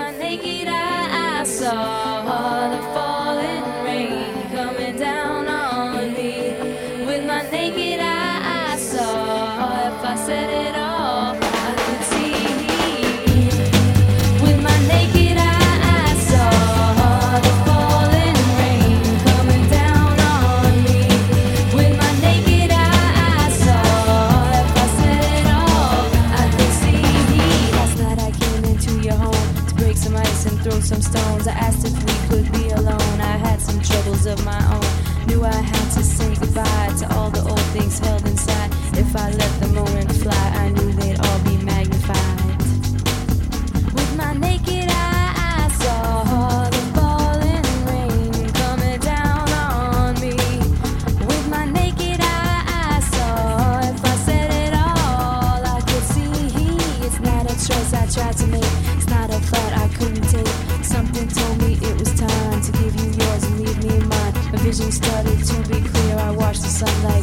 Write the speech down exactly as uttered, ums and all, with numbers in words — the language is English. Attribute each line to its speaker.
Speaker 1: my naked eye, I saw the falling rain coming down on me. With my naked eye, I saw if I said it all, I could see. With my naked eye, I saw the falling rain coming down on me. With my naked eye, I saw if I said it all, I could see. Last night I came into your home to break some ice and throw some stones. I asked if we could be alone. I had some troubles of my own. Knew I had to say goodbye to all the old things held inside. If I let the moment fly, I knew they'd all be magnified. With my naked eye, I saw the falling rain coming down on me. With my naked eye, I saw if I said it all, I could see. It's not a choice I tried to make. It's not a thought I couldn't take. Something told me it was time to give you yours and leave me mine. My vision started to be clear. I watched the sunlight